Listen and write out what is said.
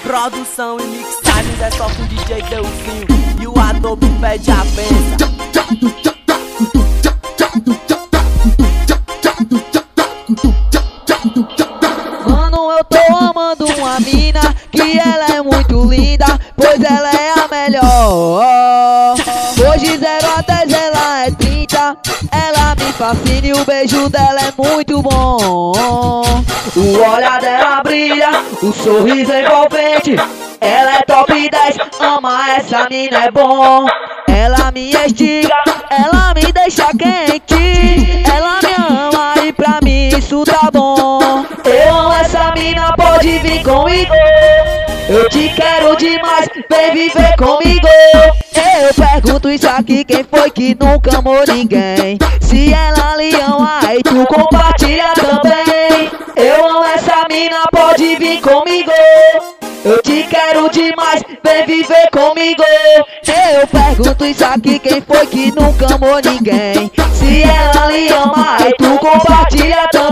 Produção e mixagens é só com o DJ Deusinho e o Adobe pede a benção. Mano, eu tô amando uma mina que ela é muito linda, pois ela é a melhor. Hoje 0 a 10 ela é 30, ela me fascina e o beijo dela é muito bom. O olhar dela brilha, o sorriso é envolvente, ela é top 10, ama essa mina é bom. Ela me estiga, ela me deixa quente, ela me ama e pra mim isso tá bom. Eu amo essa mina, pode vir comigo, eu te quero demais, vem viver comigo. Eu pergunto isso aqui, quem foi que nunca amou ninguém? Se ela lhe ama, aí tu compartilha também. Eu amo essa mina, pode vir comigo, eu te quero demais, vem viver comigo. Eu pergunto isso aqui, quem foi que nunca amou ninguém? Se ela lhe ama, aí tu compartilha também.